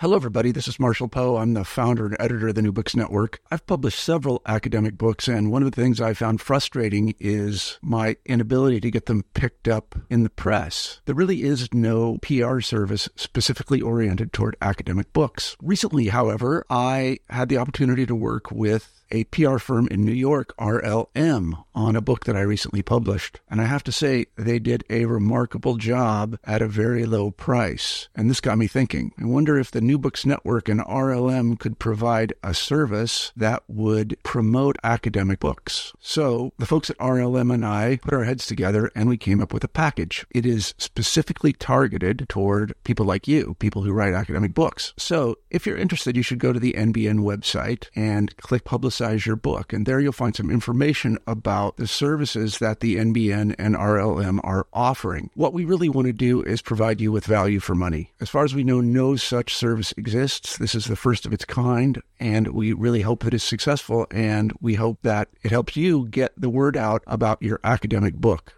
Hello, everybody. This is Marshall Poe. I'm the founder and editor of the New Books Network. I've published several academic books, and one of the things I found frustrating is my inability to get them picked up in the press. There really is no PR service specifically oriented toward academic books. Recently, however, I had the opportunity to work with a PR firm in New York, RLM, on a book that I recently published. And I have to say, they did a remarkable job at a very low price. And this got me thinking. I wonder if the New Books Network and RLM could provide a service that would promote academic books. So the folks at RLM and I put our heads together and we came up with a package. It is specifically targeted toward people like you, people who write academic books. So if you're interested, you should go to the NBN website and click Publicize Your Book. And there you'll find some information about the services that the NBN and RLM are offering. What we really want to do is provide you with value for money. As far as we know, no such service exists. This is the first of its kind, and we really hope that it's successful, and we hope that it helps you get the word out about your academic book.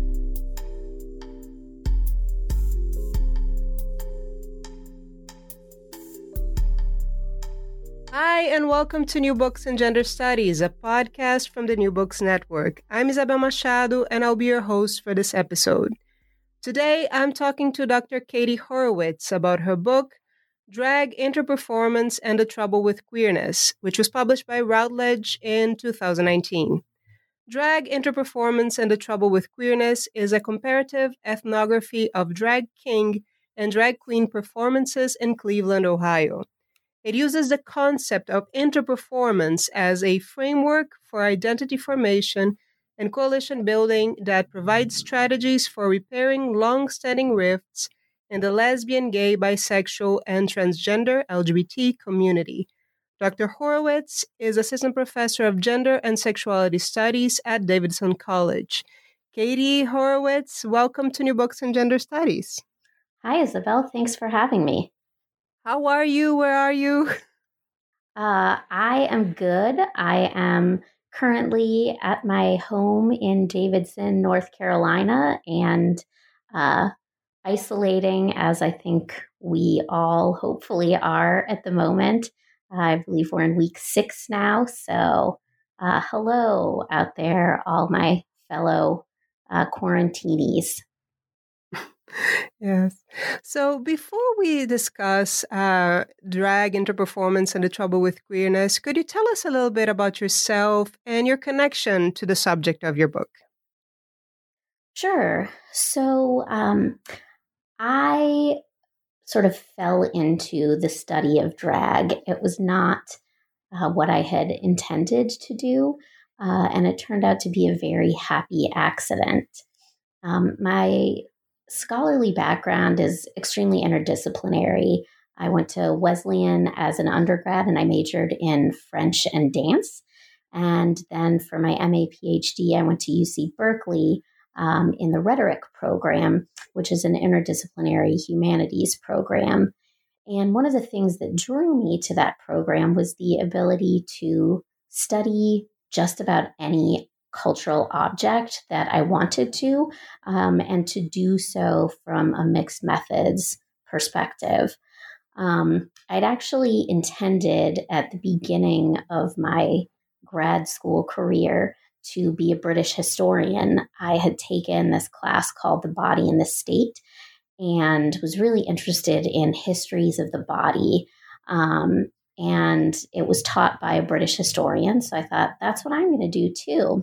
Hi, and welcome to New Books and Gender Studies, a podcast from the New Books Network. I'm Isabel Machado, and I'll be your host for this episode. Today, I'm talking to Dr. Katie Horowitz about her book, Drag, Interperformance, and the Trouble with Queerness, which was published by Routledge in 2019. Drag, Interperformance, and the Trouble with Queerness is a comparative ethnography of drag king and drag queen performances in Cleveland, Ohio. It uses the concept of interperformance as a framework for identity formation and coalition building that provides strategies for repairing long-standing rifts in the lesbian, gay, bisexual, and transgender LGBT community. Dr. Horowitz is Assistant Professor of Gender and Sexuality Studies at Davidson College. Katie Horowitz, welcome to New Books and Gender Studies. Hi, Isabel. Thanks for having me. How are you? Where are you? I am good. I am currently at my home in Davidson, North Carolina, and isolating, as I think we all hopefully are at the moment. I believe we're in week 6 now. So hello out there, all my fellow quarantinis. Yes. So before we discuss drag, interperformance, and the trouble with queerness, could you tell us a little bit about yourself and your connection to the subject of your book? Sure. So I sort of fell into the study of drag. It was not what I had intended to do, and it turned out to be a very happy accident. My scholarly background is extremely interdisciplinary. I went to Wesleyan as an undergrad and I majored in French and dance. And then for my MA PhD, I went to UC Berkeley in the rhetoric program, which is an interdisciplinary humanities program. And one of the things that drew me to that program was the ability to study just about any cultural object that I wanted to, and to do so from a mixed methods perspective. I'd actually intended at the beginning of my grad school career to be a British historian. I had taken this class called The Body and the State and was really interested in histories of the body. And it was taught by a British historian. So I thought, that's what I'm going to do too.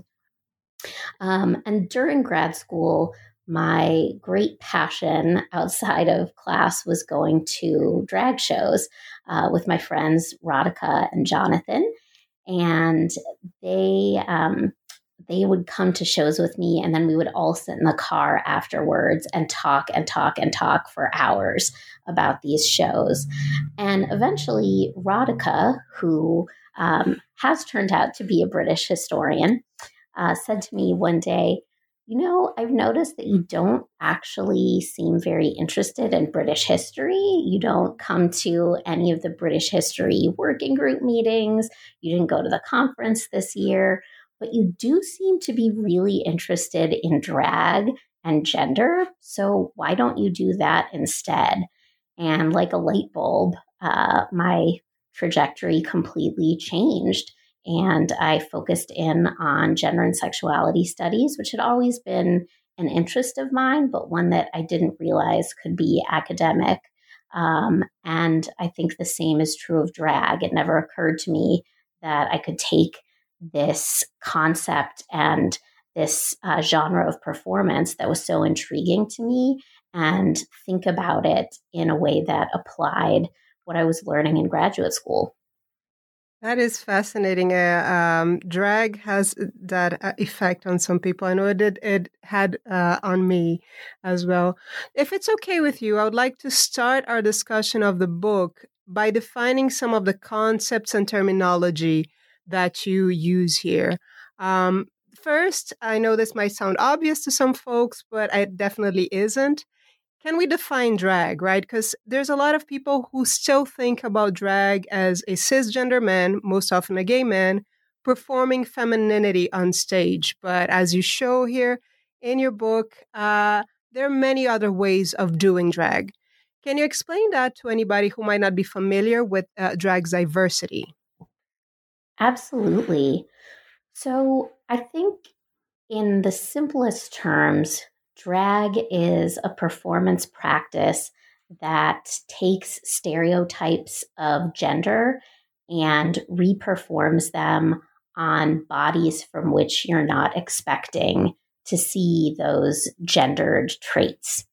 And during grad school, my great passion outside of class was going to drag shows with my friends Radhika and Jonathan. And they would come to shows with me, and then we would all sit in the car afterwards and talk for hours about these shows. And eventually Radhika, who has turned out to be a British historian, said to me one day, I've noticed that you don't actually seem very interested in British history. You don't come to any of the British history working group meetings. You didn't go to the conference this year, but you do seem to be really interested in drag and gender. So why don't you do that instead? And like a light bulb my trajectory completely changed. And I focused in on gender and sexuality studies, which had always been an interest of mine, but one that I didn't realize could be academic. And I think the same is true of drag. It never occurred to me that I could take this concept and this genre of performance that was so intriguing to me and think about it in a way that applied what I was learning in graduate school. That is fascinating. Drag has that effect on some people. I know it had on me as well. If it's okay with you, I would like to start our discussion of the book by defining some of the concepts and terminology that you use here. First, I know this might sound obvious to some folks, but it definitely isn't. Can we define drag, right? Because there's a lot of people who still think about drag as a cisgender man, most often a gay man, performing femininity on stage. But as you show here in your book, there are many other ways of doing drag. Can you explain that to anybody who might not be familiar with drag's diversity? Absolutely. So I think in the simplest terms, drag is a performance practice that takes stereotypes of gender and reperforms them on bodies from which you're not expecting to see those gendered traits.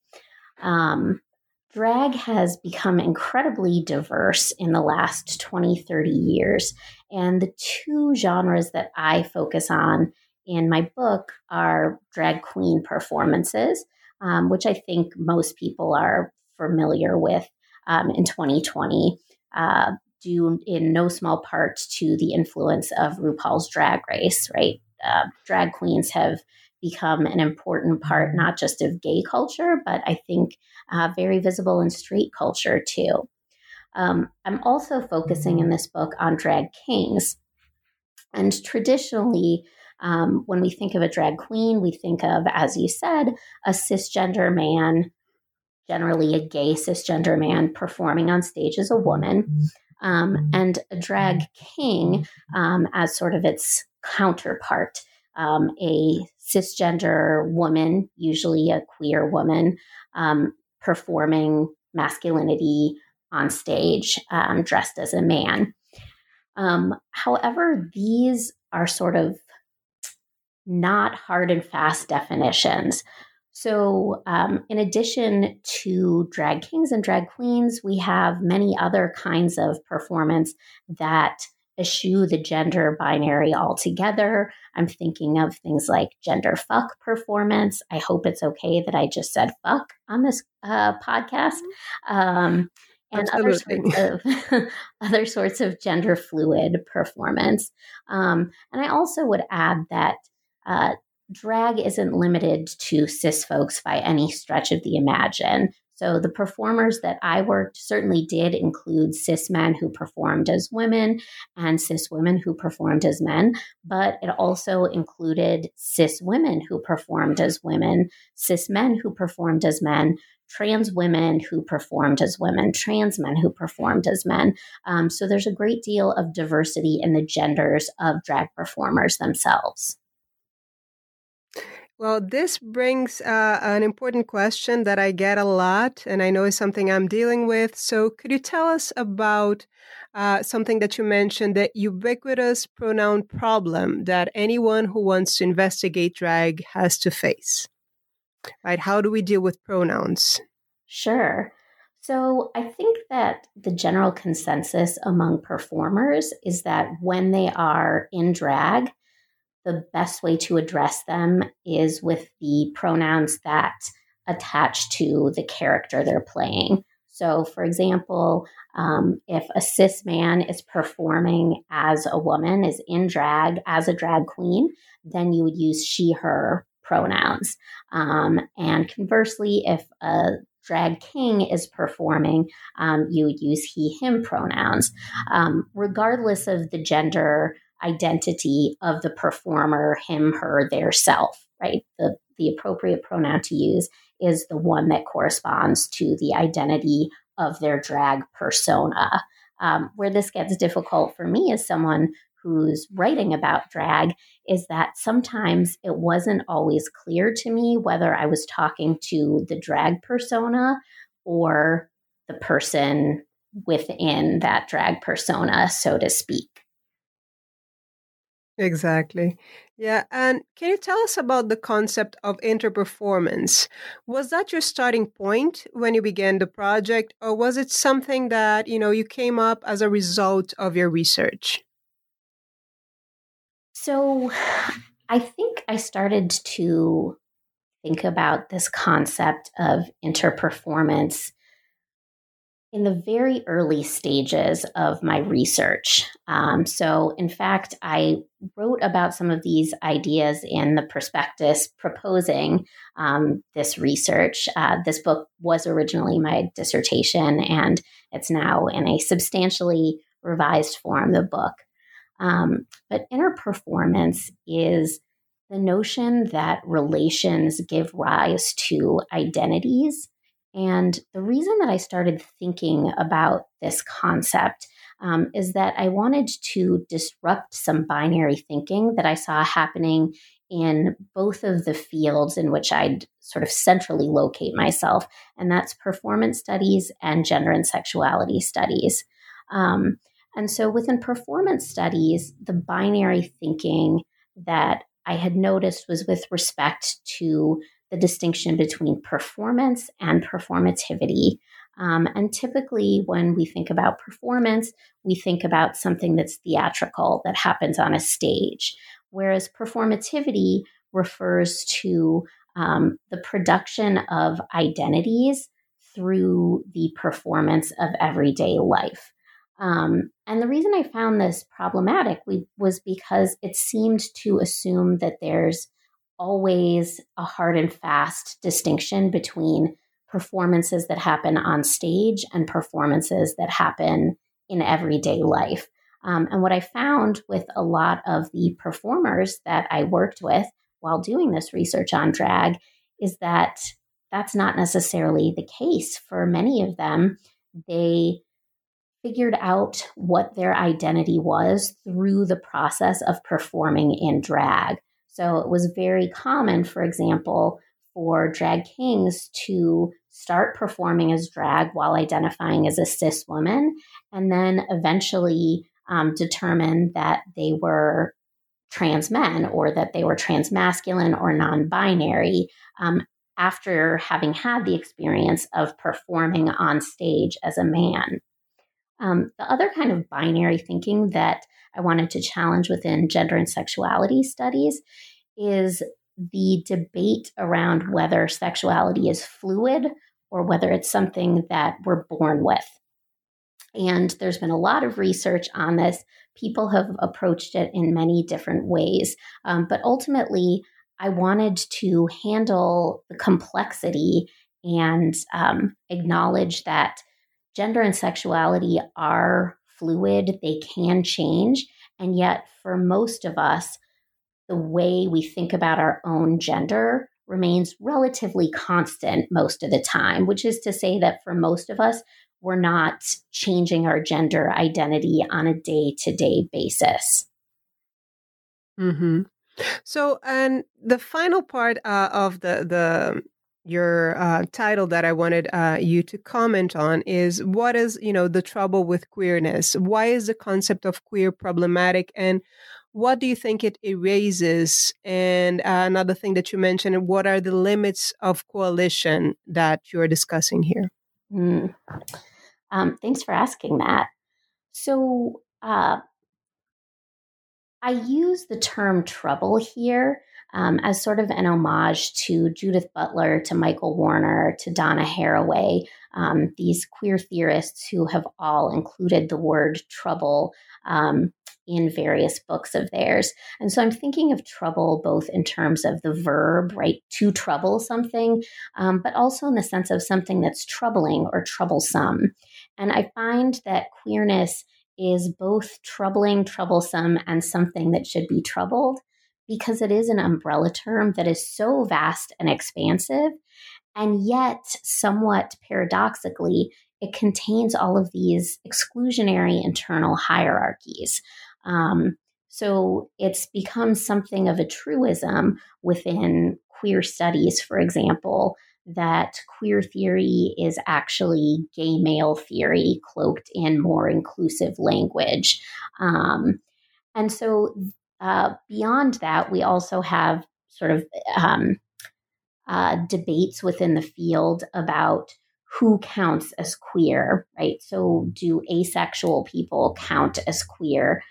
Drag has become incredibly diverse in the last 20, 30 years. And the two genres that I focus on in my book are drag queen performances, which I think most people are familiar with in 2020, due in no small part to the influence of RuPaul's Drag Race, right? Drag queens have become an important part, not just of gay culture, but I think very visible in straight culture too. I'm also focusing in this book on drag kings. And traditionally, when we think of a drag queen, we think of, as you said, a cisgender man, generally a gay cisgender man performing on stage as a woman, and a drag king as sort of its counterpart, a cisgender woman, usually a queer woman, performing masculinity on stage, dressed as a man. However, these are sort of not hard and fast definitions. So in addition to drag kings and drag queens, we have many other kinds of performance that eschew the gender binary altogether. I'm thinking of things like gender fuck performance. I hope it's okay that I just said fuck on this podcast. And other sorts of gender fluid performance. And I also would add that drag isn't limited to cis folks by any stretch of the imagine. So the performers that I worked certainly did include cis men who performed as women and cis women who performed as men, but it also included cis women who performed as women, cis men who performed as men, trans women who performed as women, trans men who performed as men. So there's a great deal of diversity in the genders of drag performers themselves. Well, this brings an important question that I get a lot, and I know is something I'm dealing with. So could you tell us about something that you mentioned, the ubiquitous pronoun problem that anyone who wants to investigate drag has to face? Right? How do we deal with pronouns? Sure. So I think that the general consensus among performers is that when they are in drag, the best way to address them is with the pronouns that attach to the character they're playing. So, for example, if a cis man is performing as a woman, is in drag as a drag queen, then you would use she, her pronouns. And conversely, if a drag king is performing, you would use he, him pronouns, regardless of the gender identity of the performer, him, her, their self, right? The appropriate pronoun to use is the one that corresponds to the identity of their drag persona. Where this gets difficult for me as someone who's writing about drag is that sometimes it wasn't always clear to me whether I was talking to the drag persona or the person within that drag persona, so to speak. Exactly. Yeah. And can you tell us about the concept of interperformance? Was that your starting point when you began the project, or was it something that, you came up as a result of your research? So I think I started to think about this concept of interperformance in the very early stages of my research. So, in fact, I wrote about some of these ideas in the prospectus proposing this research. This book was originally my dissertation, and it's now in a substantially revised form, the book. But interperformance is the notion that relations give rise to identities. And the reason that I started thinking about this concept is that I wanted to disrupt some binary thinking that I saw happening in both of the fields in which I'd sort of centrally locate myself, and that's performance studies and gender and sexuality studies. And so within performance studies, the binary thinking that I had noticed was with respect to the distinction between performance and performativity. And typically, when we think about performance, we think about something that's theatrical, that happens on a stage, whereas performativity refers to the production of identities through the performance of everyday life. And the reason I found this problematic was because it seemed to assume that there's always a hard and fast distinction between performances that happen on stage and performances that happen in everyday life. And what I found with a lot of the performers that I worked with while doing this research on drag is that that's not necessarily the case. For many of them, they figured out what their identity was through the process of performing in drag. So it was very common, for example, for drag kings to start performing as drag while identifying as a cis woman, and then eventually determine that they were trans men or that they were transmasculine or non-binary after having had the experience of performing on stage as a man. The other kind of binary thinking that I wanted to challenge within gender and sexuality studies is the debate around whether sexuality is fluid or whether it's something that we're born with. And there's been a lot of research on this. People have approached it in many different ways. But ultimately, I wanted to handle the complexity and acknowledge that gender and sexuality are fluid, they can change, and yet for most of us, the way we think about our own gender remains relatively constant most of the time, which is to say that for most of us, we're not changing our gender identity on a day-to-day basis. Mm-hmm. So, and the final part of your title that I wanted you to comment on is what is, the trouble with queerness? Why is the concept of queer problematic, and what do you think it erases? And another thing that you mentioned, what are the limits of coalition that you're discussing here? Thanks for asking that. So I use the term trouble here as sort of an homage to Judith Butler, to Michael Warner, to Donna Haraway, these queer theorists who have all included the word trouble in various books of theirs. And so I'm thinking of trouble both in terms of the verb, right, to trouble something, but also in the sense of something that's troubling or troublesome. And I find that queerness is both troubling, troublesome, and something that should be troubled, because it is an umbrella term that is so vast and expansive. And yet, somewhat paradoxically, it contains all of these exclusionary internal hierarchies. So it's become something of a truism within queer studies, for example, that queer theory is actually gay male theory cloaked in more inclusive language. And so beyond that, we also have sort of debates within the field about who counts as queer, right? So do asexual people count as queer?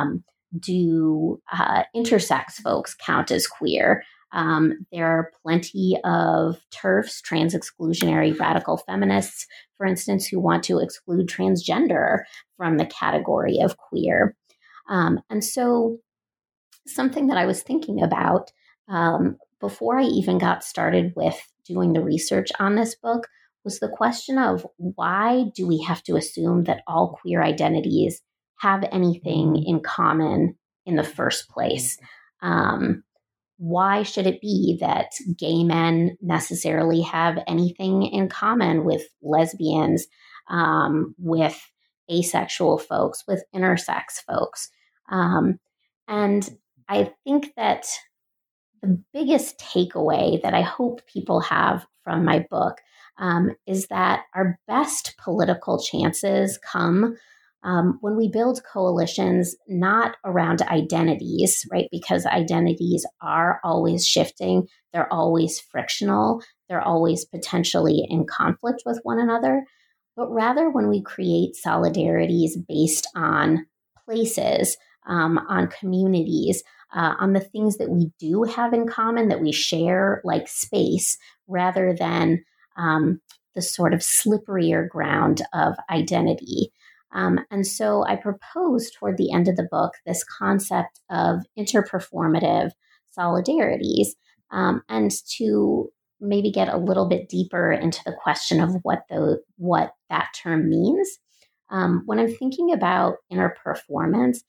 Do intersex folks count as queer? There are plenty of TERFs, trans exclusionary radical feminists, for instance, who want to exclude transgender from the category of queer. And so something that I was thinking about before I even got started with doing the research on this book was the question of why do we have to assume that all queer identities have anything in common in the first place? Why should it be that gay men necessarily have anything in common with lesbians, with asexual folks, with intersex folks? And I think that the biggest takeaway that I hope people have from my book is that our best political chances come when we build coalitions not around identities, right? Because identities are always shifting, they're always frictional, they're always potentially in conflict with one another, but rather when we create solidarities based on places, on communities, on the things that we do have in common, that we share, like space, rather than the sort of slipperier ground of identity. And so I propose toward the end of the book this concept of interperformative solidarities, and to maybe get a little bit deeper into the question of what that term means. When I'm thinking about interperformance,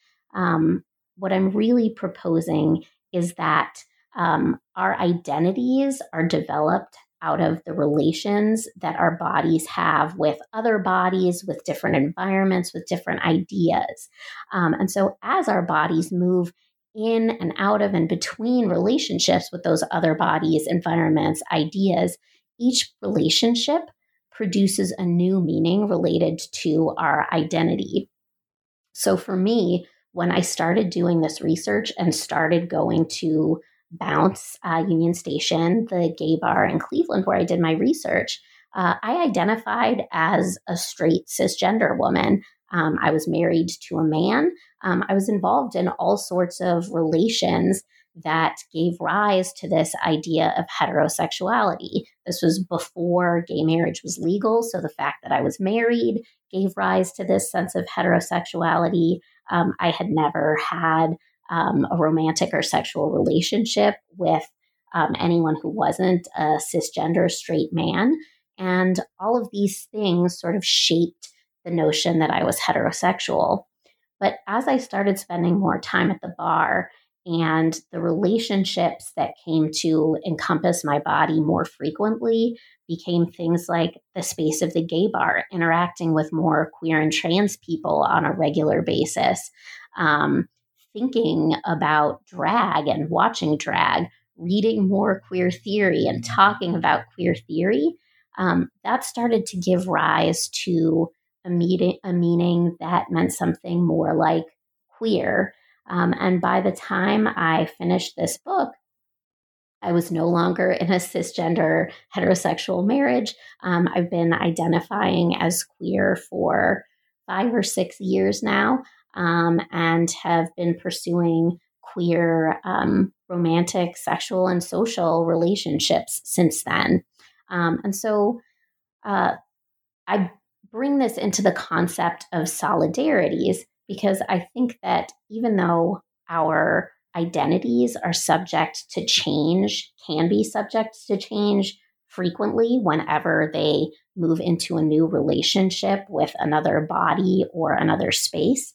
what I'm really proposing is that our identities are developed out of the relations that our bodies have with other bodies, with different environments, with different ideas. And so as our bodies move in and out of and between relationships with those other bodies, environments, ideas, each relationship produces a new meaning related to our identity. So for me, when I started doing this research and started going to Bounce, Union Station, the gay bar in Cleveland where I did my research, I identified as a straight cisgender woman. I was married to a man. I was involved in all sorts of relations that gave rise to this idea of heterosexuality. This was before gay marriage was legal, so the fact that I was married gave rise to this sense of heterosexuality. I had never had a romantic or sexual relationship with anyone who wasn't a cisgender straight man. And all of these things sort of shaped the notion that I was heterosexual. But as I started spending more time at the bar and the relationships that came to encompass my body more frequently became things like the space of the gay bar, interacting with more queer and trans people on a regular basis, thinking about drag and watching drag, reading more queer theory and talking about queer theory, that started to give rise to a meaning that meant something more like queer. And by the time I finished this book, I was no longer in a cisgender heterosexual marriage. I've been identifying as queer for 5 or 6 years now, and have been pursuing queer romantic, sexual, and social relationships since then. And so I bring this into the concept of solidarities because I think that even though our identities are subject to change, can be subject to change frequently whenever they move into a new relationship with another body or another space,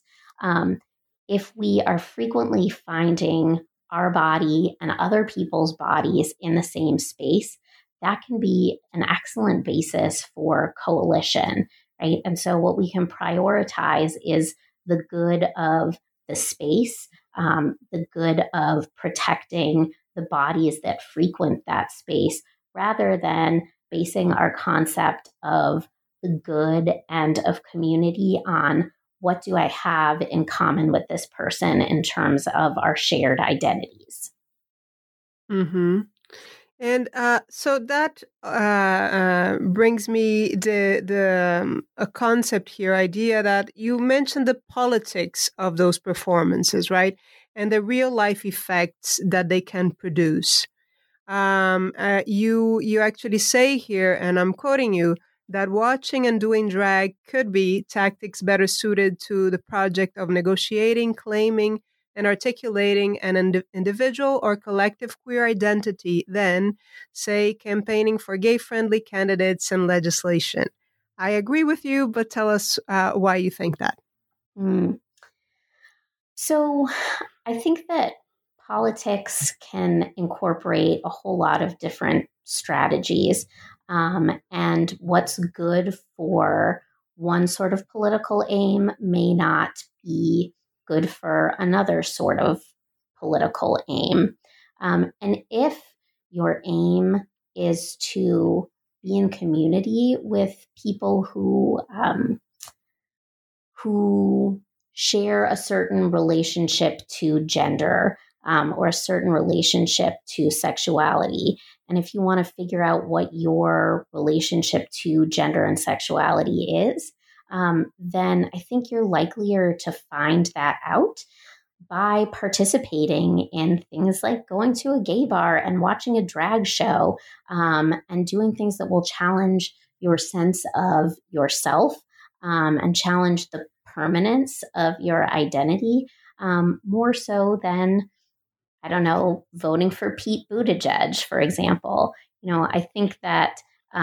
if we are frequently finding our body and other people's bodies in the same space, that can be an excellent basis for coalition, right? And so what we can prioritize is the good of the space, the good of protecting the bodies that frequent that space, rather than basing our concept of the good and of community on what do I have in common with this person in terms of our shared identities. Mm-hmm. And so that brings me a concept here, idea that you mentioned the politics of those performances, right? And the real life effects that they can produce. You actually say here, and I'm quoting you, that watching and doing drag could be tactics better suited to the project of negotiating, claiming, and articulating an individual or collective queer identity than, say, campaigning for gay-friendly candidates and legislation. I agree with you, but tell us why you think that. So I think that politics can incorporate a whole lot of different strategies. And what's good for one sort of political aim may not be good for another sort of political aim. And if your aim is to be in community with people who share a certain relationship to gender, or a certain relationship to sexuality. And if you want to figure out what your relationship to gender and sexuality is, then I think you're likelier to find that out by participating in things like going to a gay bar and watching a drag show, and doing things that will challenge your sense of yourself, and challenge the permanence of your identity, more so than, I don't know, voting for Pete Buttigieg, for example. I think that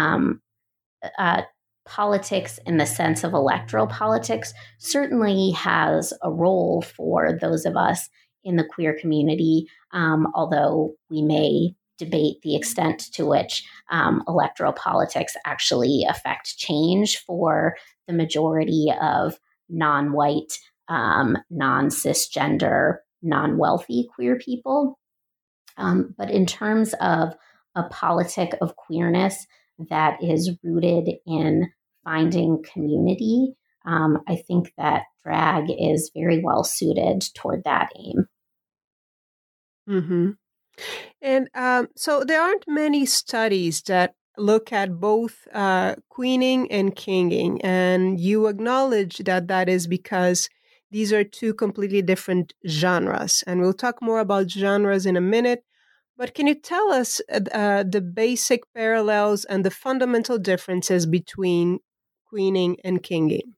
politics in the sense of electoral politics certainly has a role for those of us in the queer community, although we may debate the extent to which electoral politics actually affect change for the majority of non-white, non-cisgender, non-wealthy queer people. But in terms of a politic of queerness that is rooted in finding community, I think that drag is very well suited toward that aim. Mm-hmm. And so there aren't many studies that look at both queening and kinging, and you acknowledge that that is because these are two completely different genres. And we'll talk more about genres in a minute. But can you tell us the basic parallels and the fundamental differences between queening and kinging?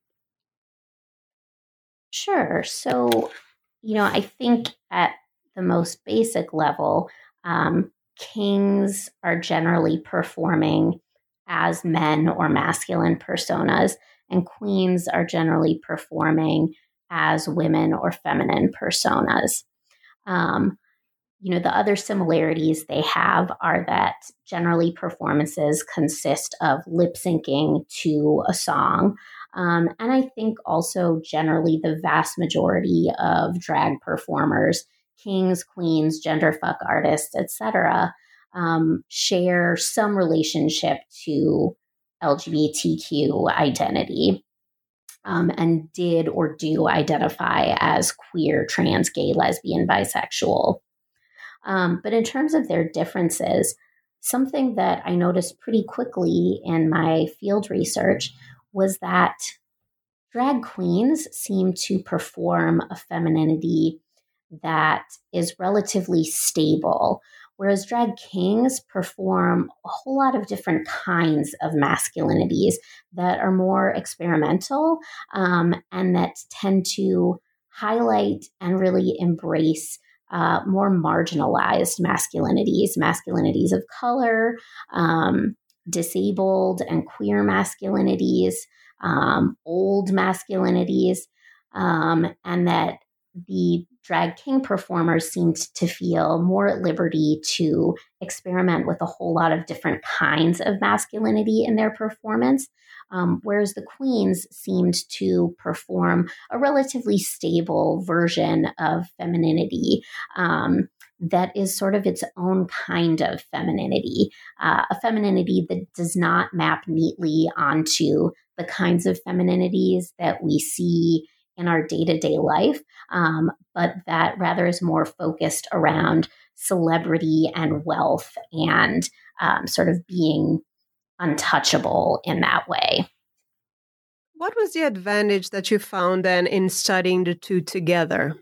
Sure. So, I think at the most basic level, kings are generally performing as men or masculine personas, and queens are generally performing as women or feminine personas. The other similarities they have are that generally performances consist of lip syncing to a song. And I think also generally the vast majority of drag performers, kings, queens, genderfuck artists, etc., share some relationship to LGBTQ identity, and did or do identify as queer, trans, gay, lesbian, bisexual. But in terms of their differences, something that I noticed pretty quickly in my field research was that drag queens seem to perform a femininity that is relatively stable, whereas drag kings perform a whole lot of different kinds of masculinities that are more experimental, and that tend to highlight and really embrace more marginalized masculinities of color, disabled and queer masculinities, old masculinities, and that the drag king performers seemed to feel more at liberty to experiment with a whole lot of different kinds of masculinity in their performance, whereas the queens seemed to perform a relatively stable version of femininity that is sort of its own kind of femininity, a femininity that does not map neatly onto the kinds of femininities that we see in our day-to-day life, but that rather is more focused around celebrity and wealth and sort of being untouchable in that way. What was the advantage that you found then in studying the two together?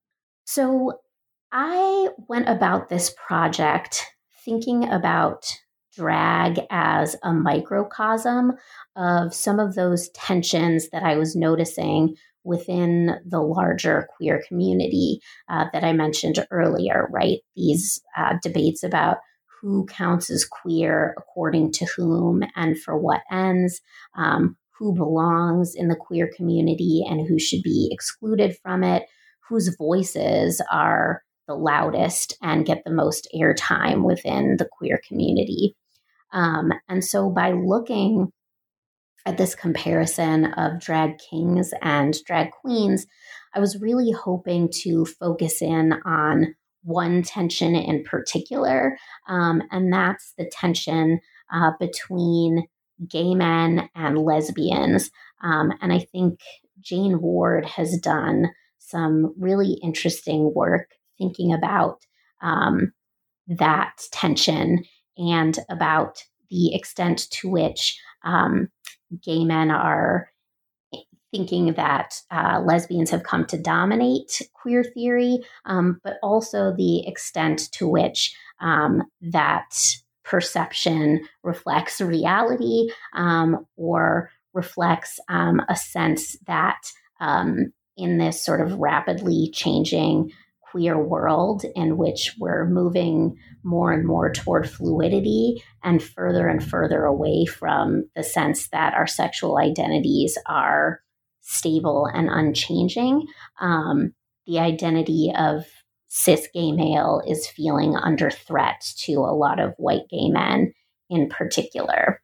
So I went about this project thinking about drag as a microcosm of some of those tensions that I was noticing within the larger queer community that I mentioned earlier, right? These debates about who counts as queer according to whom and for what ends, who belongs in the queer community and who should be excluded from it, whose voices are the loudest and get the most airtime within the queer community. And so by looking at this comparison of drag kings and drag queens, I was really hoping to focus in on one tension in particular, and that's the tension between gay men and lesbians. And I think Jane Ward has done some really interesting work thinking about that tension and about the extent to which gay men are thinking that lesbians have come to dominate queer theory, but also the extent to which that perception reflects reality or reflects a sense that in this sort of rapidly changing queer world in which we're moving more and more toward fluidity and further away from the sense that our sexual identities are stable and unchanging, the identity of cis gay male is feeling under threat to a lot of white gay men in particular.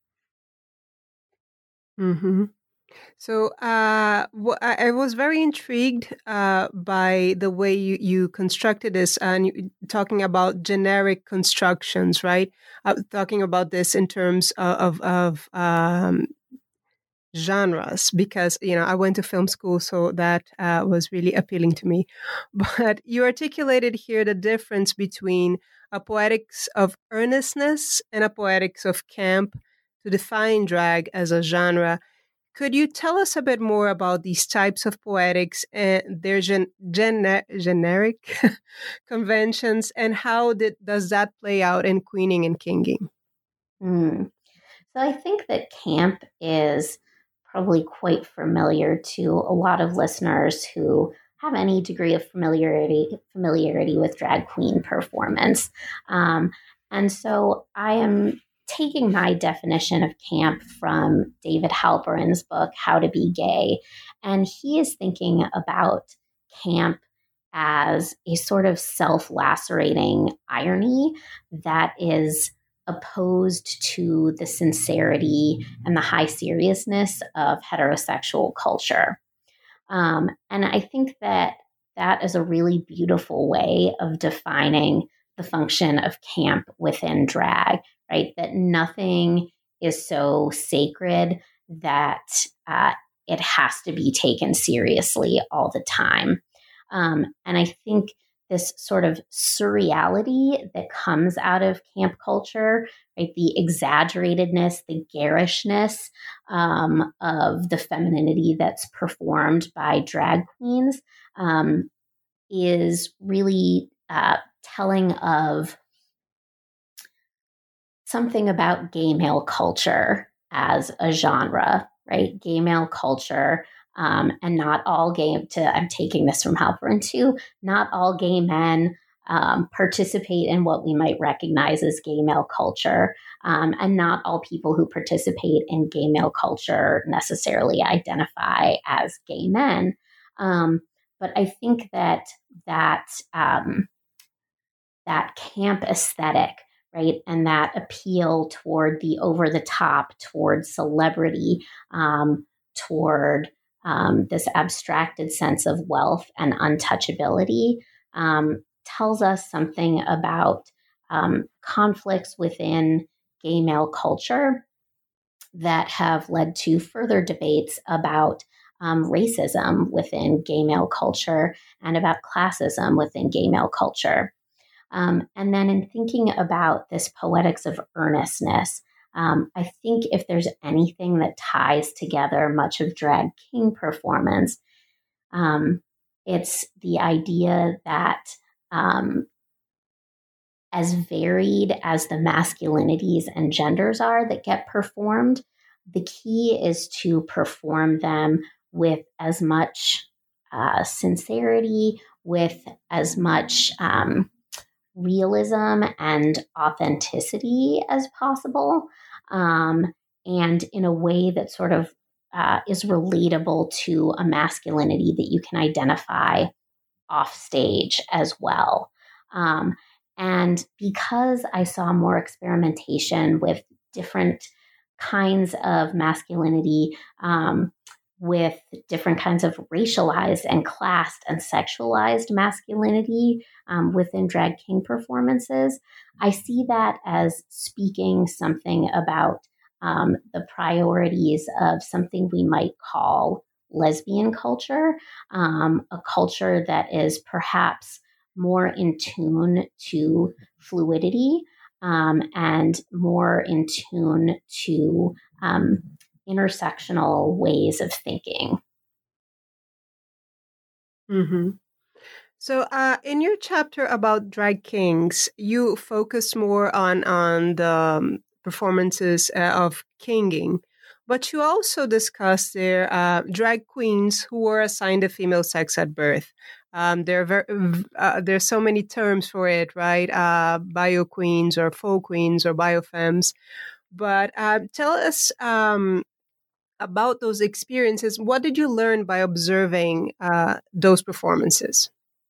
Mm-hmm. So I was very intrigued by the way you constructed this, and talking about generic constructions, right? Talking about this in terms of genres, because I went to film school, so that was really appealing to me. But you articulated here the difference between a poetics of earnestness and a poetics of camp to define drag as a genre. Could you tell us a bit more about these types of poetics and their generic conventions, and how does that play out in queening and kinging? So I think that camp is probably quite familiar to a lot of listeners who have any degree of familiarity with drag queen performance. And so I am taking my definition of camp from David Halperin's book, How to Be Gay. And he is thinking about camp as a sort of self-lacerating irony that is opposed to the sincerity and the high seriousness of heterosexual culture. And I think that that is a really beautiful way of defining the function of camp within drag, right? That nothing is so sacred that it has to be taken seriously all the time. And I think this sort of surreality that comes out of camp culture, right? The exaggeratedness, the garishness of the femininity that's performed by drag queens is really telling of something about gay male culture as a genre, right? Gay male culture. And not all gay, I'm taking this from Halperin too, not all gay men participate in what we might recognize as gay male culture. And not all people who participate in gay male culture necessarily identify as gay men. But I think that camp aesthetic, right, and that appeal toward the over the top, toward celebrity, toward this abstracted sense of wealth and untouchability, tells us something about conflicts within gay male culture that have led to further debates about racism within gay male culture and about classism within gay male culture. And then in thinking about this poetics of earnestness, I think if there's anything that ties together much of drag king performance, it's the idea that as varied as the masculinities and genders are that get performed, the key is to perform them with as much sincerity, with as much realism and authenticity as possible, and in a way that sort of is relatable to a masculinity that you can identify off stage as well. And because I saw more experimentation with different kinds of masculinity, with different kinds of racialized and classed and sexualized masculinity within drag king performances, I see that as speaking something about the priorities of something we might call lesbian culture, a culture that is perhaps more in tune to fluidity and more in tune to intersectional ways of thinking. Mm-hmm. So in your chapter about drag kings, you focus more on the performances of kinging, but you also discuss their drag queens who were assigned a female sex at birth. There's so many terms for it, right? Bio queens or faux queens or biofemmes. But tell us about those experiences. What did you learn by observing those performances?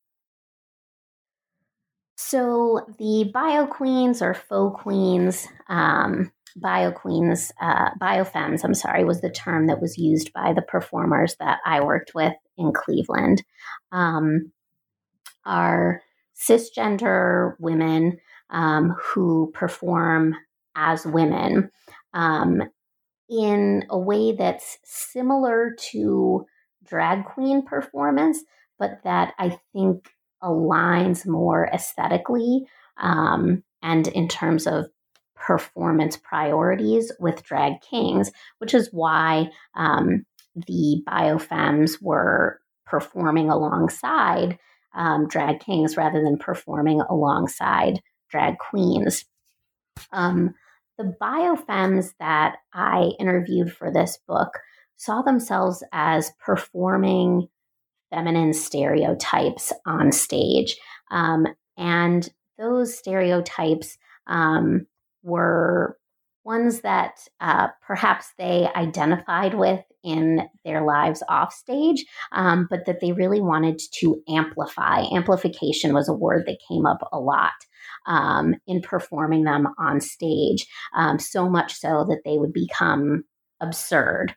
So the bio queens or faux queens, biofemmes, I'm sorry, was the term that was used by the performers that I worked with in Cleveland, are cisgender women who perform as women in a way that's similar to drag queen performance, but that I think aligns more aesthetically and in terms of performance priorities with drag kings, which is why the biofemmes were performing alongside drag kings rather than performing alongside drag queens. The biofemmes that I interviewed for this book saw themselves as performing feminine stereotypes on stage. And those stereotypes were ones that perhaps they identified with in their lives off stage, but that they really wanted to amplify. Amplification was a word that came up a lot in performing them on stage, so much so that they would become absurd.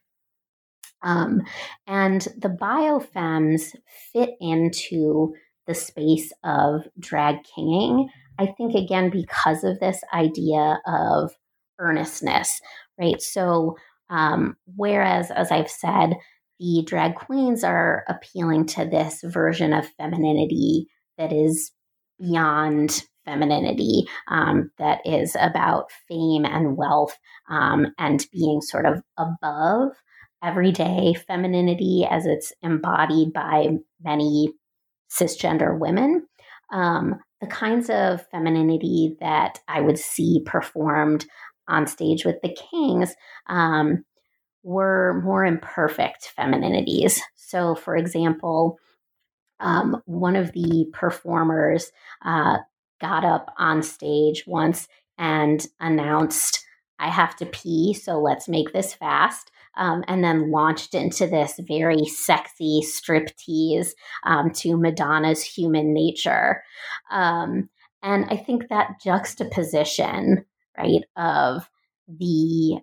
And the biofemmes fit into the space of drag kinging, I think, again, because of this idea of earnestness, right? So, whereas, as I've said, the drag queens are appealing to this version of femininity that is beyond femininity, that is about fame and wealth and being sort of above everyday femininity as it's embodied by many cisgender women. The kinds of femininity that I would see performed on stage with the kings were more imperfect femininities. So, for example, one of the performers got up on stage once and announced, "I have to pee, so let's make this fast." and then launched into this very sexy striptease to Madonna's Human Nature. And I think that juxtaposition, right, of the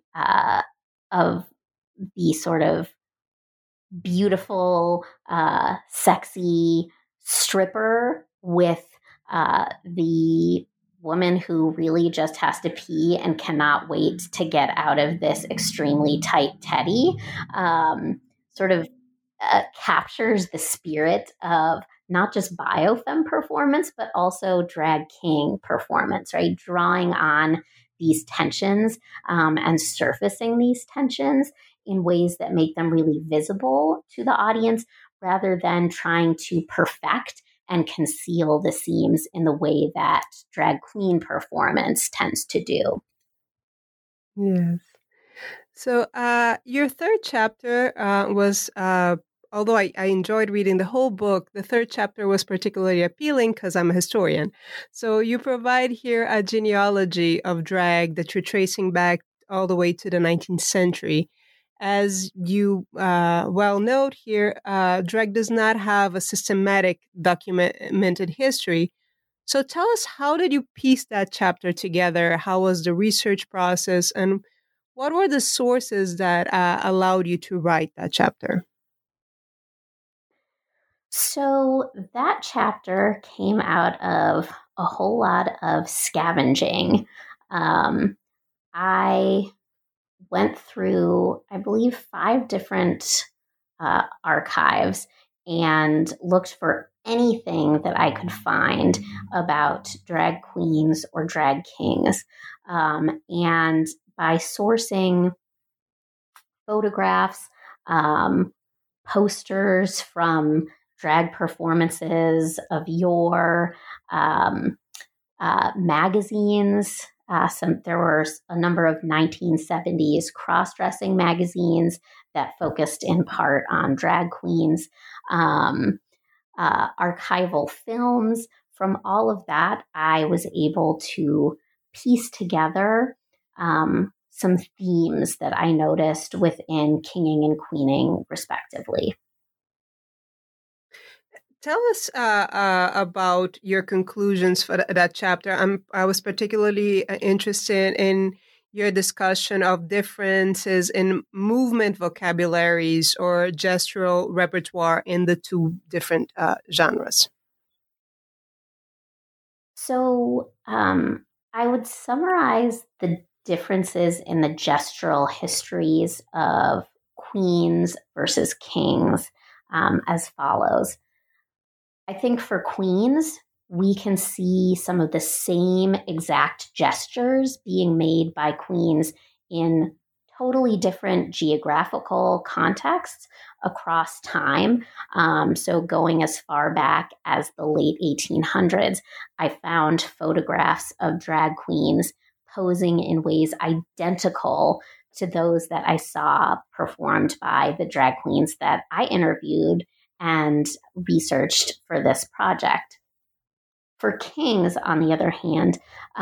sort of beautiful, sexy stripper with the woman who really just has to pee and cannot wait to get out of this extremely tight teddy, sort of captures the spirit of not just biofemme performance, but also drag king performance, right? Drawing on these tensions and surfacing these tensions in ways that make them really visible to the audience rather than trying to perfect and conceal the seams in the way that drag queen performance tends to do. Yes. So your third chapter was, although I enjoyed reading the whole book, the third chapter was particularly appealing because I'm a historian. So you provide here a genealogy of drag that you're tracing back all the way to the 19th century. As you well note here, drag does not have a systematic documented history. So tell us, how did you piece that chapter together? How was the research process? And what were the sources that allowed you to write that chapter? So that chapter came out of a whole lot of scavenging. I went through, I believe, 5 different archives and looked for anything that I could find about drag queens or drag kings. And by sourcing photographs, posters from drag performances of yore, magazines. There were a number of 1970s cross-dressing magazines that focused in part on drag queens, archival films. From all of that, I was able to piece together some themes that I noticed within kinging and queening, respectively. Tell us about your conclusions for that chapter. I was particularly interested in your discussion of differences in movement vocabularies or gestural repertoire in the 2 different genres. So I would summarize the differences in the gestural histories of queens versus kings as follows. I think for queens, we can see some of the same exact gestures being made by queens in totally different geographical contexts across time. So going as far back as the late 1800s, I found photographs of drag queens posing in ways identical to those that I saw performed by the drag queens that I interviewed and researched for this project. For kings, on the other hand,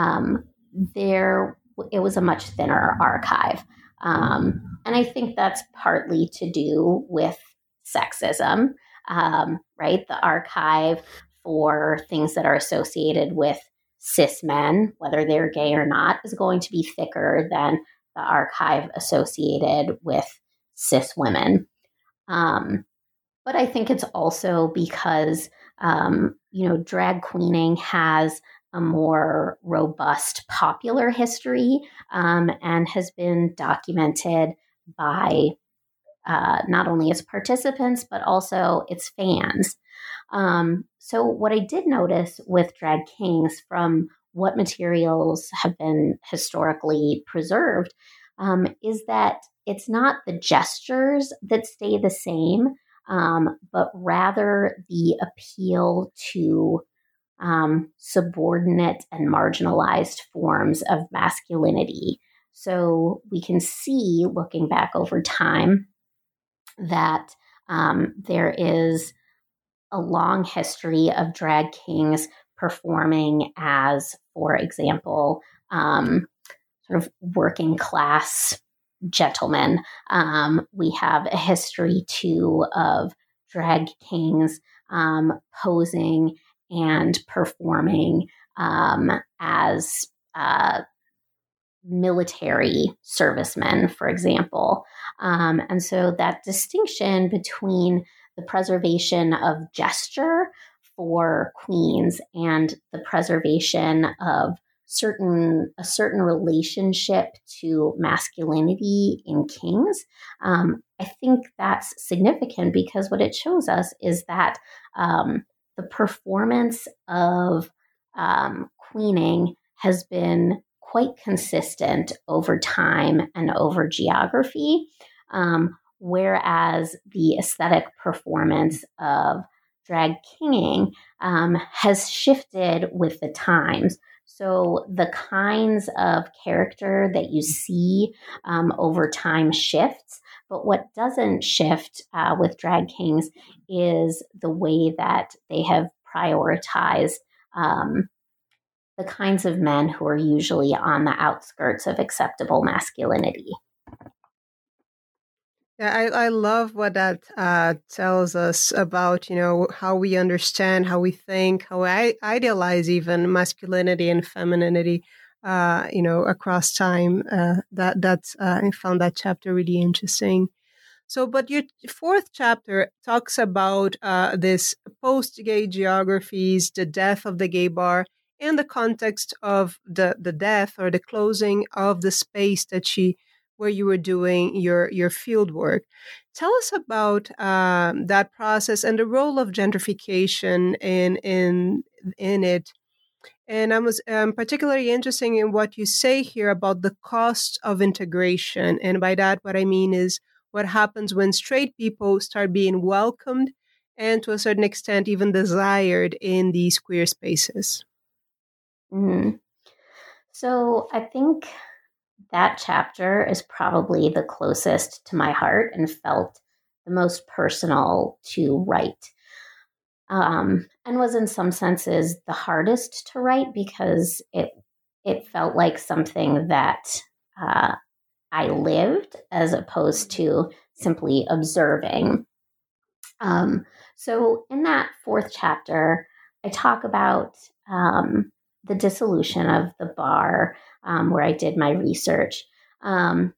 it was a much thinner archive. And I think that's partly to do with sexism, right? The archive for things that are associated with cis men, whether they're gay or not, is going to be thicker than the archive associated with cis women. But I think it's also because, drag queening has a more robust popular history and has been documented by not only its participants, but also its fans. So what I did notice with drag kings from what materials have been historically preserved is that it's not the gestures that stay the same, but rather the appeal to subordinate and marginalized forms of masculinity. So we can see, looking back over time, that there is a long history of drag kings performing as, for example, sort of working class gentlemen. We have a history too of drag kings posing and performing as military servicemen, for example. And so that distinction between the preservation of gesture for queens and the preservation of a certain relationship to masculinity in kings, I think that's significant because what it shows us is that the performance of queening has been quite consistent over time and over geography, whereas the aesthetic performance of drag kinging has shifted with the times. So the kinds of character that you see over time shifts, but what doesn't shift with drag kings is the way that they have prioritized the kinds of men who are usually on the outskirts of acceptable masculinity. Yeah, I love what that tells us about, how we understand, how we think, how I idealize even masculinity and femininity, across time. I found that chapter really interesting. So, but your fourth chapter talks about this post-gay geographies, the death of the gay bar, and the context of the death or the closing of the space where you were doing your field work. Tell us about that process and the role of gentrification in it. And I was particularly interested in what you say here about the cost of integration. And by that, what I mean is what happens when straight people start being welcomed and to a certain extent even desired in these queer spaces. Mm-hmm. So I think that chapter is probably the closest to my heart and felt the most personal to write. And was in some senses the hardest to write because it felt like something that I lived as opposed to simply observing. So in that fourth chapter, I talk about the dissolution of the bar where I did my research. And,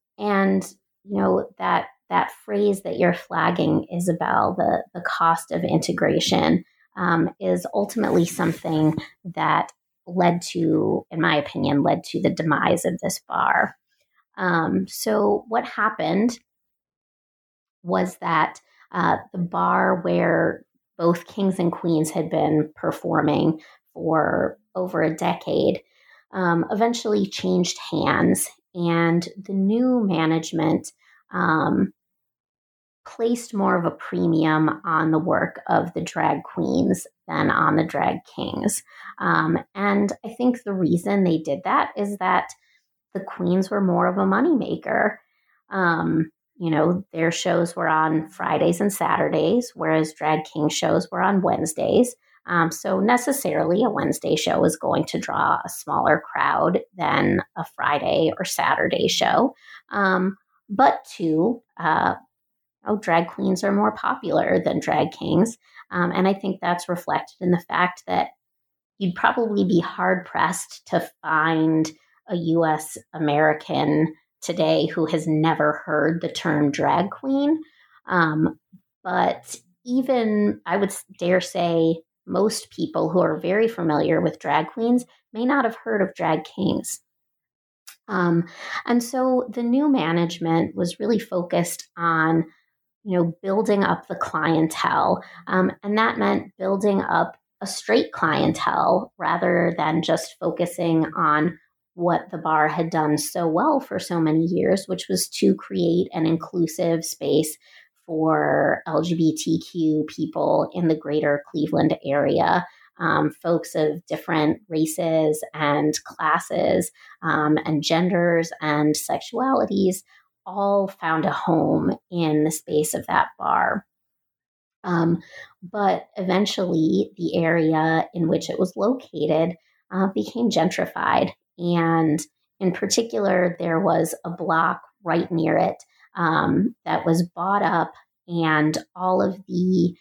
that phrase that you're flagging, Isabel, the cost of integration, is ultimately something that led to the demise of this bar. So what happened was that the bar where both kings and queens had been performing for over a decade eventually changed hands, and the new management placed more of a premium on the work of the drag queens than on the drag kings. And I think the reason they did that is that the queens were more of a moneymaker. Their shows were on Fridays and Saturdays, whereas drag king shows were on Wednesdays. So necessarily a Wednesday show is going to draw a smaller crowd than a Friday or Saturday show. But two, drag queens are more popular than drag kings. And I think that's reflected in the fact that you'd probably be hard-pressed to find a U.S. American today who has never heard the term drag queen. But even, I would dare say, most people who are very familiar with drag queens may not have heard of drag kings. And so the new management was really focused on, building up the clientele. And that meant building up a straight clientele rather than just focusing on what the bar had done so well for so many years, which was to create an inclusive space for LGBTQ people in the greater Cleveland area, folks of different races and classes and genders and sexualities all found a home in the space of that bar. But eventually the area in which it was located became gentrified. And in particular, there was a block right near it that was bought up, and all of the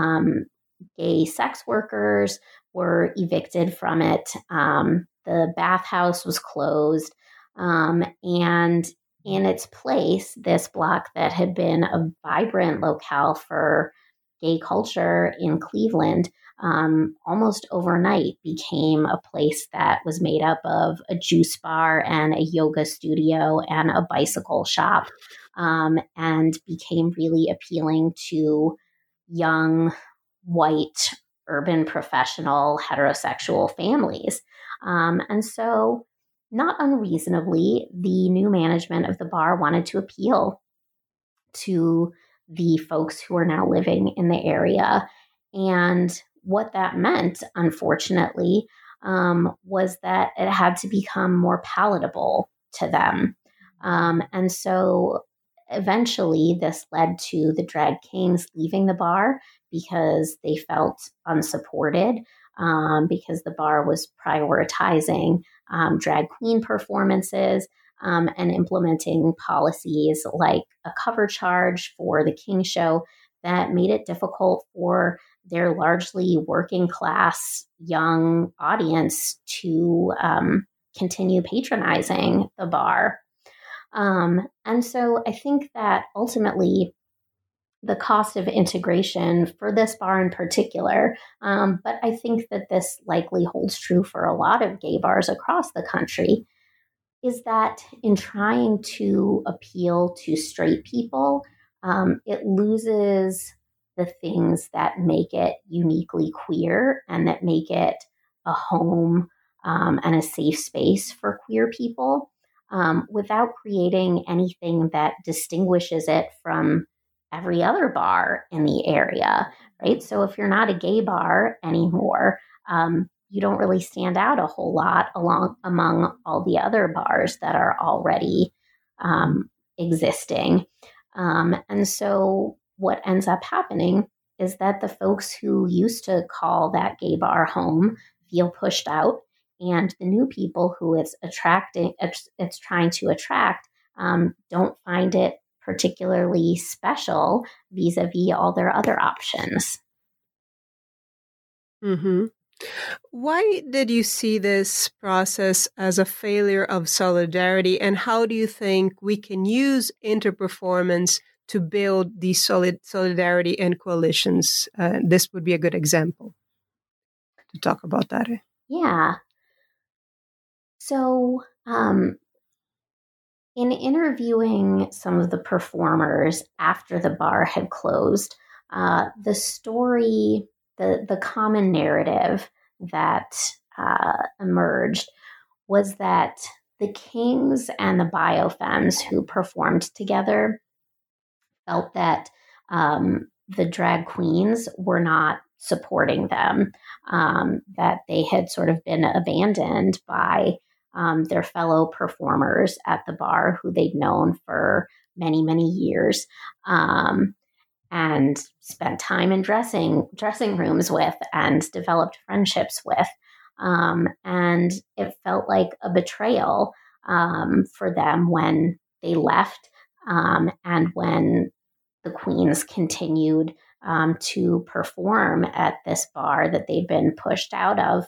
gay sex workers were evicted from it. The bathhouse was closed, and in its place, this block that had been a vibrant locale for gay culture in Cleveland, almost overnight became a place that was made up of a juice bar and a yoga studio and a bicycle shop, and became really appealing to young, white, urban professional, heterosexual families. And so, not unreasonably, the new management of the bar wanted to appeal to the folks who are now living in the area. And what that meant, unfortunately, was that it had to become more palatable to them. And so eventually this led to the drag kings leaving the bar because they felt unsupported, because the bar was prioritizing drag queen performances and implementing policies like a cover charge for the King Show that made it difficult for their largely working class young audience to continue patronizing the bar. And so I think that ultimately the cost of integration for this bar in particular, but I think that this likely holds true for a lot of gay bars across the country, is that in trying to appeal to straight people, it loses the things that make it uniquely queer and that make it a home and a safe space for queer people, without creating anything that distinguishes it from every other bar in the area, right? So if you're not a gay bar anymore, you don't really stand out a whole lot among all the other bars that are already existing. And so what ends up happening is that the folks who used to call that gay bar home feel pushed out, and the new people who it's trying to attract don't find it particularly special vis-a-vis all their other options. Mm-hmm. Why did you see this process as a failure of solidarity, and how do you think we can use interperformance to build these solidarity and coalitions? This would be a good example to talk about that. Yeah. So, in interviewing some of the performers after the bar had closed, the story, the common narrative that emerged was that the Kings and the Biofemmes who performed together felt that the drag queens were not supporting them, that they had sort of been abandoned by their fellow performers at the bar who they'd known for many, many years, and spent time in dressing rooms with and developed friendships with. And it felt like a betrayal for them when they left, and when the queens continued to perform at this bar that they'd been pushed out of,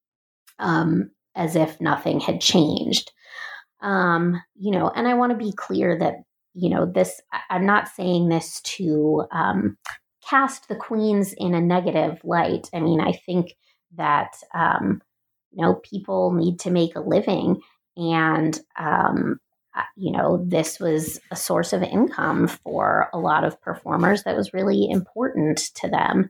as if nothing had changed. And I want to be clear that, I'm not saying this to cast the queens in a negative light. I mean, I think that, people need to make a living, and, this was a source of income for a lot of performers that was really important to them.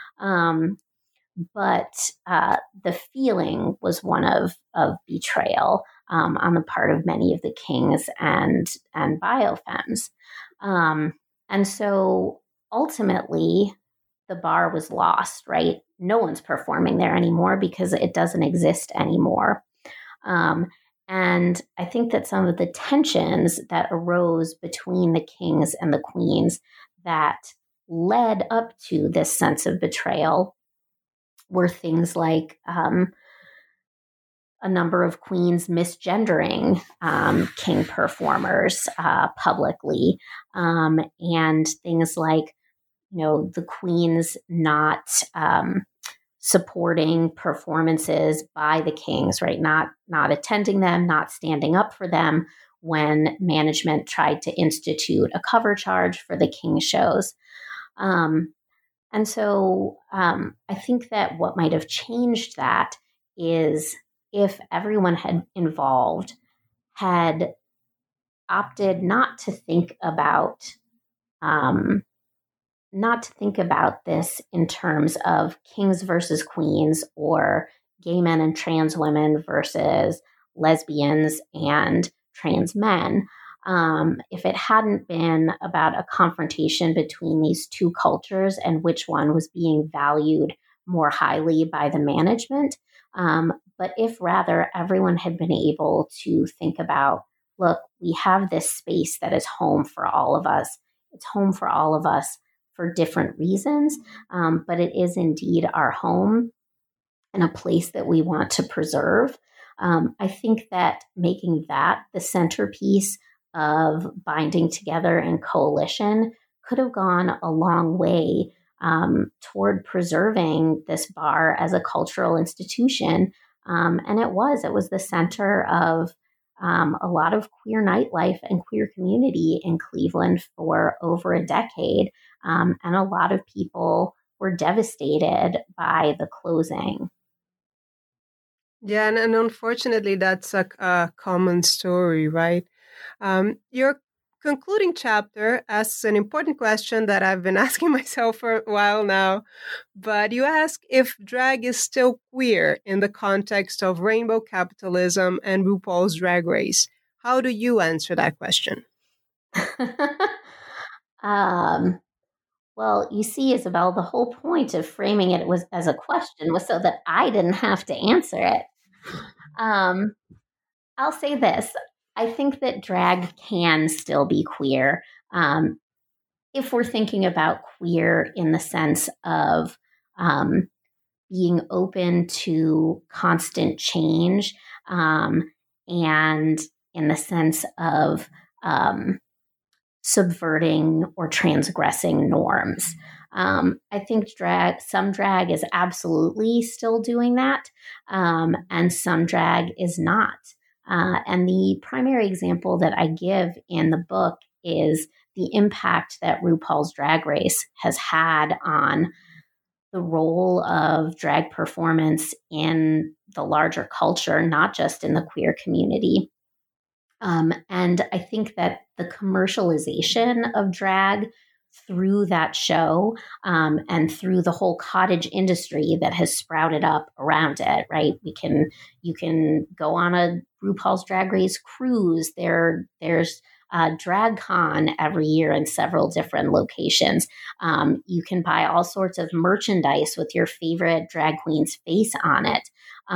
But the feeling was one of betrayal on the part of many of the Kings and Biofemmes. And so ultimately, the bar was lost, right? No one's performing there anymore because it doesn't exist anymore. And I think that some of the tensions that arose between the Kings and the Queens that led up to this sense of betrayal were things like a number of queens misgendering king performers publicly, and things like, the queens not supporting performances by the kings, right? Not attending them, not standing up for them when management tried to institute a cover charge for the king shows. And so I think that what might have changed that is if everyone involved had opted not to think about this in terms of kings versus queens, or gay men and trans women versus lesbians and trans men. If it hadn't been about a confrontation between these two cultures and which one was being valued more highly by the management, but if rather everyone had been able to think about, look, we have this space that is home for all of us. It's home for all of us for different reasons, but it is indeed our home and a place that we want to preserve. I think that making that the centerpiece of binding together in coalition could have gone a long way toward preserving this bar as a cultural institution. And it was the center of a lot of queer nightlife and queer community in Cleveland for over a decade. And a lot of people were devastated by the closing. Yeah, and unfortunately, that's a common story, right? Your concluding chapter asks an important question that I've been asking myself for a while now, but you ask if drag is still queer in the context of rainbow capitalism and RuPaul's Drag Race. How do you answer that question? Well, you see, Isabel, the whole point of framing it was as a question was so that I didn't have to answer it. I'll say this. I think that drag can still be queer. If we're thinking about queer in the sense of being open to constant change, and in the sense of subverting or transgressing norms. I think some drag is absolutely still doing that, and some drag is not. And the primary example that I give in the book is the impact that RuPaul's Drag Race has had on the role of drag performance in the larger culture, not just in the queer community. And I think that the commercialization of drag through that show and through the whole cottage industry that has sprouted up around it, right? You can go on a RuPaul's Drag Race cruise. There's DragCon every year in several different locations. You can buy all sorts of merchandise with your favorite drag queen's face on it.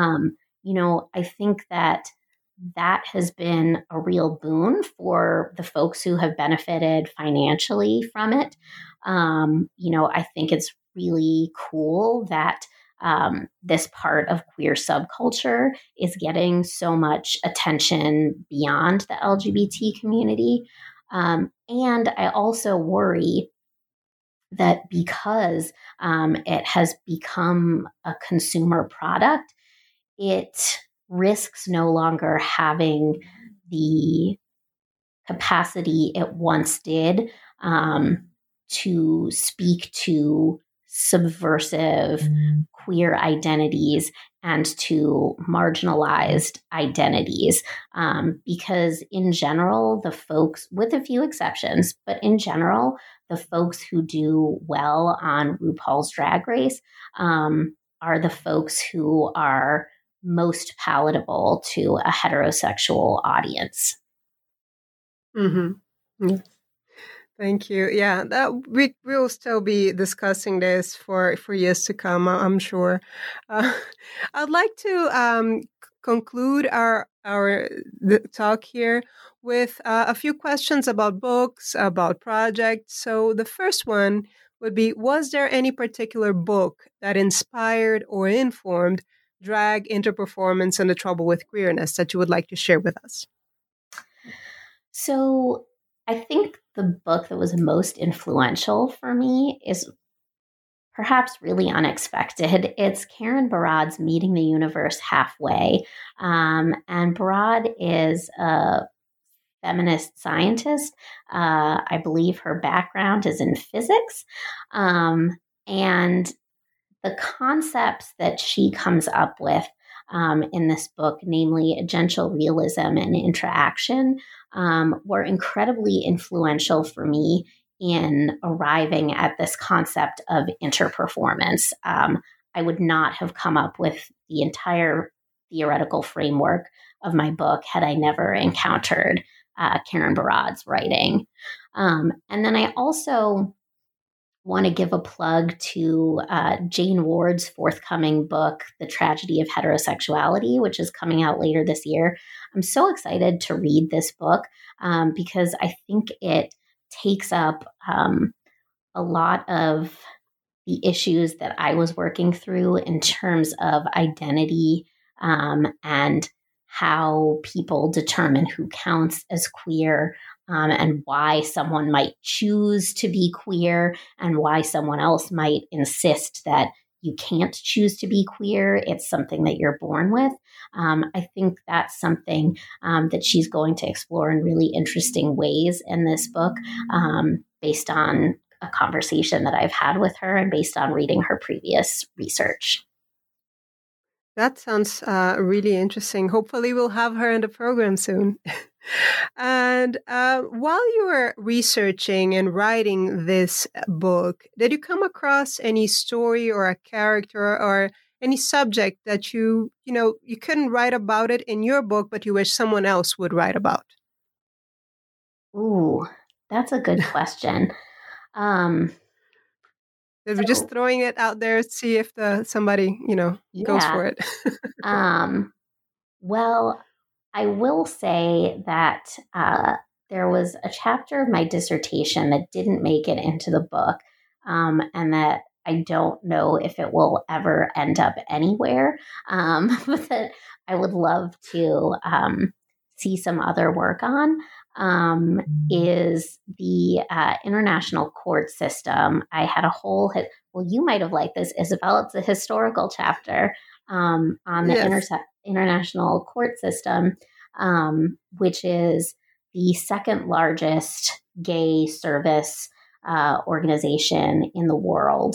I think that has been a real boon for the folks who have benefited financially from it. I think it's really cool that this part of queer subculture is getting so much attention beyond the LGBT community. And I also worry that because it has become a consumer product, it risks no longer having the capacity it once did to speak to subversive queer identities and to marginalized identities. Because in general, the folks, with a few exceptions, but in general, the folks who do well on RuPaul's Drag Race are the folks who are most palatable to a heterosexual audience. Mm-hmm. Yes. Thank you. Yeah, that we will still be discussing this for years to come, I'm sure. I'd like to conclude our talk here with a few questions about books, about projects. So the first one would be, was there any particular book that inspired or informed drag, interperformance, and the trouble with queerness that you would like to share with us? So I think the book that was most influential for me is perhaps really unexpected. It's Karen Barad's Meeting the Universe Halfway. And Barad is a feminist scientist. I believe her background is in physics. And the concepts that she comes up with in this book, namely agential realism and interaction, were incredibly influential for me in arriving at this concept of interperformance. I would not have come up with the entire theoretical framework of my book had I never encountered Karen Barad's writing. And then I also want to give a plug to Jane Ward's forthcoming book, The Tragedy of Heterosexuality, which is coming out later this year. I'm so excited to read this book because I think it takes up a lot of the issues that I was working through in terms of identity and how people determine who counts as queer and why someone might choose to be queer and why someone else might insist that you can't choose to be queer. It's something that you're born with. I think that's something that she's going to explore in really interesting ways in this book based on a conversation that I've had with her and based on reading her previous research. That sounds really interesting. Hopefully we'll have her in the program soon. And while you were researching and writing this book, did you come across any story or a character or any subject that you couldn't write about it in your book, but you wish someone else would write about? Ooh, that's a good question. We're just throwing it out there to see if somebody, goes for it. Well, I will say that there was a chapter of my dissertation that didn't make it into the book, and that I don't know if it will ever end up anywhere, but that I would love to see some other work on. Is the international court system. I had a whole, you might have liked this, Isabel. It's a historical chapter on the international court system, which is the second largest gay service organization in the world.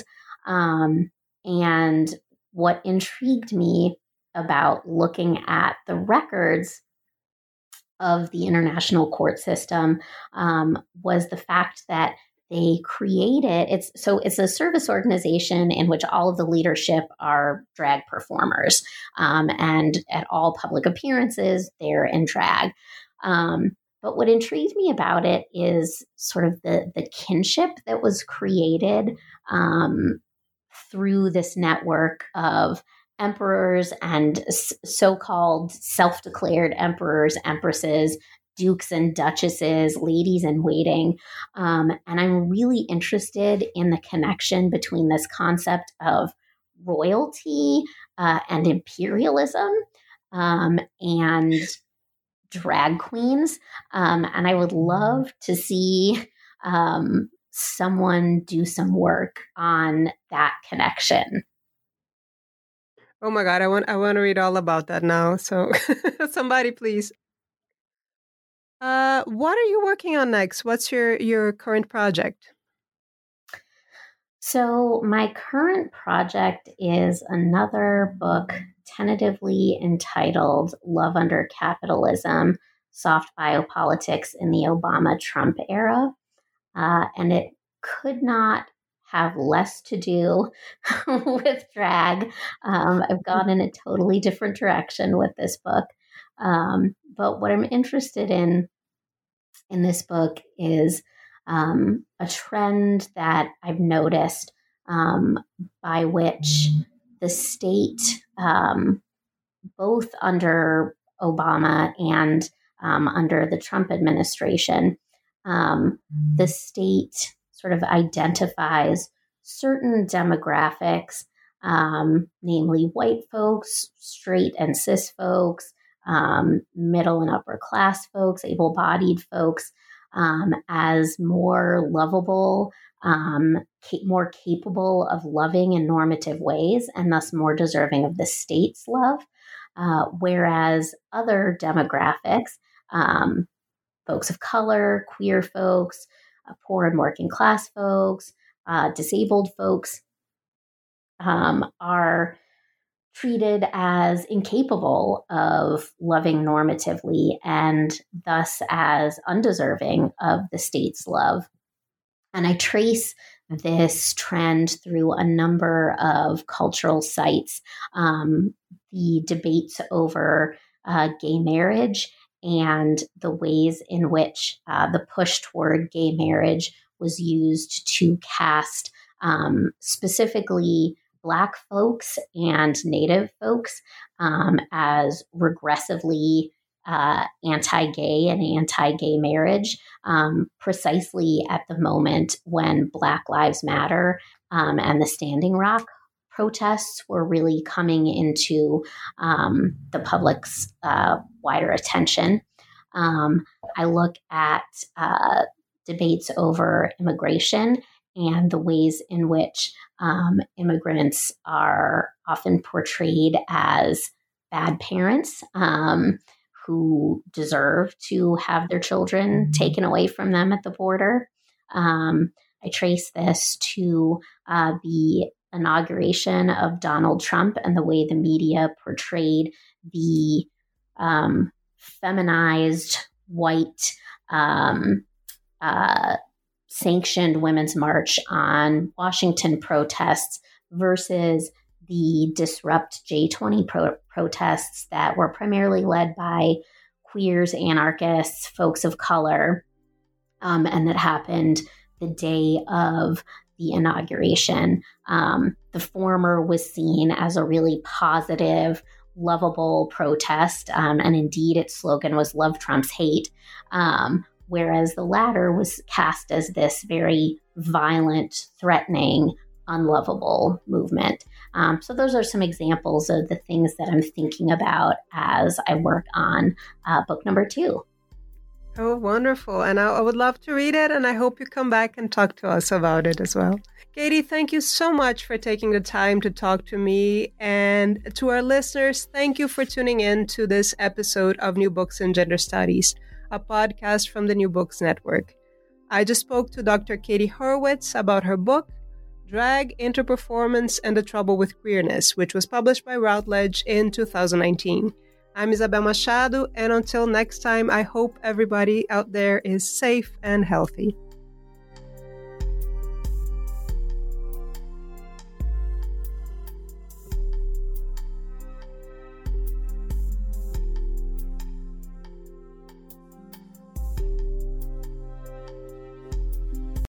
And what intrigued me about looking at the records of the international court system was the fact that they created it's a service organization in which all of the leadership are drag performers, and at all public appearances they're in drag. But what intrigued me about it is sort of the kinship that was created through this network of emperors and so-called self-declared emperors, empresses, dukes and duchesses, ladies in waiting. And I'm really interested in the connection between this concept of royalty and imperialism and drag queens. And I would love to see someone do some work on that connection. Oh my God, I want to read all about that now. So somebody please. What are you working on next? What's your current project? So my current project is another book tentatively entitled Love Under Capitalism, Soft Biopolitics in the Obama-Trump Era. And it could not have less to do with drag. I've gone in a totally different direction with this book. But what I'm interested in this book is a trend that I've noticed by which the state, both under Obama and under the Trump administration, the state sort of identifies certain demographics namely white folks, straight and cis folks, middle and upper class folks, able-bodied folks, as more lovable, more capable of loving in normative ways, and thus more deserving of the state's love. Whereas other demographics, folks of color, queer folks, poor and working class folks, disabled folks, are treated as incapable of loving normatively and thus as undeserving of the state's love. And I trace this trend through a number of cultural sites. The debates over gay marriage and the ways in which the push toward gay marriage was used to cast specifically Black folks and Native folks as regressively anti-gay and anti-gay marriage, precisely at the moment when Black Lives Matter and the Standing Rock protests were really coming into the public's wider attention. I look at debates over immigration and the ways in which immigrants are often portrayed as bad parents who deserve to have their children taken away from them at the border. I trace this to the inauguration of Donald Trump and the way the media portrayed the feminized, white, sanctioned Women's March on Washington protests versus the Disrupt J20 protests that were primarily led by queers, anarchists, folks of color, and that happened the day of the inauguration. The former was seen as a really positive, lovable protest, and indeed its slogan was "Love Trumps Hate," whereas the latter was cast as this very violent, threatening, unlovable movement. So those are some examples of the things that I'm thinking about as I work on book number 2. Oh, wonderful. And I would love to read it, and I hope you come back and talk to us about it as well. Katie, thank you so much for taking the time to talk to me. And to our listeners, thank you for tuning in to this episode of New Books in Gender Studies, a podcast from the New Books Network. I just spoke to Dr. Katie Horowitz about her book, Drag, Interperformance, and the Trouble with Queerness, which was published by Routledge in 2019. I'm Isabel Machado, and until next time, I hope everybody out there is safe and healthy.